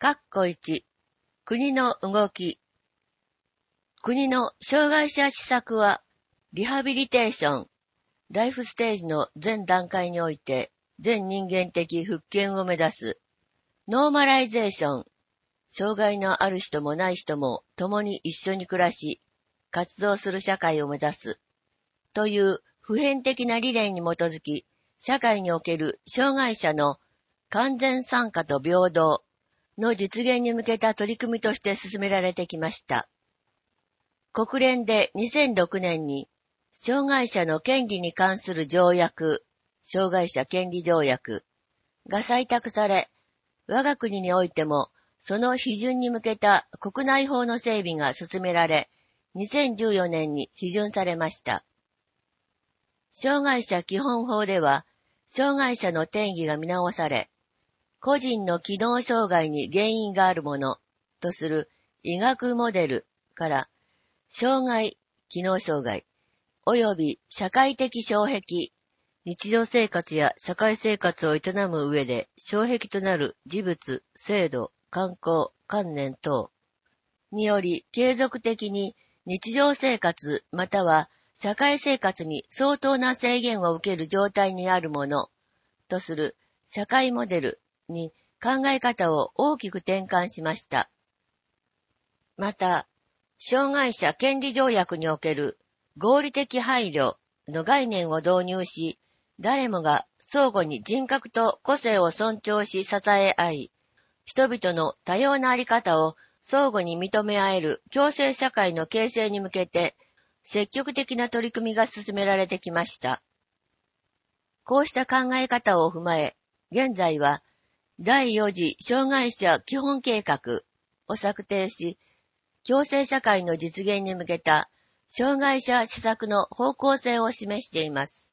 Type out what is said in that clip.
括弧1、国の動き。国の障害者施策は、リハビリテーション、ライフステージの全段階において、全人間的復権を目指す。ノーマライゼーション、障害のある人もない人も共に一緒に暮らし、活動する社会を目指す。という普遍的な理念に基づき、社会における障害者の完全参加と平等の実現に向けた取り組みとして進められてきました。国連で2006年に障害者の権利に関する条約、障害者権利条約が採択され、我が国においてもその批准に向けた国内法の整備が進められ、2014年に批准されました。障害者基本法では、障害者の定義が見直され、個人の機能障害に原因があるものとする医学モデルから、障害、機能障害、及び社会的障壁、日常生活や社会生活を営む上で障壁となる事物、制度、慣行、観念等により継続的に日常生活または社会生活に相当な制限を受ける状態にあるものとする社会モデルに考え方を大きく転換しました。また、障害者権利条約における合理的配慮の概念を導入し、誰もが相互に人格と個性を尊重し支え合い、人々の多様なあり方を相互に認め合える共生社会の形成に向けて、積極的な取り組みが進められてきました。こうした考え方を踏まえ、現在は第4次障害者基本計画を策定し、共生社会の実現に向けた障害者施策の方向性を示しています。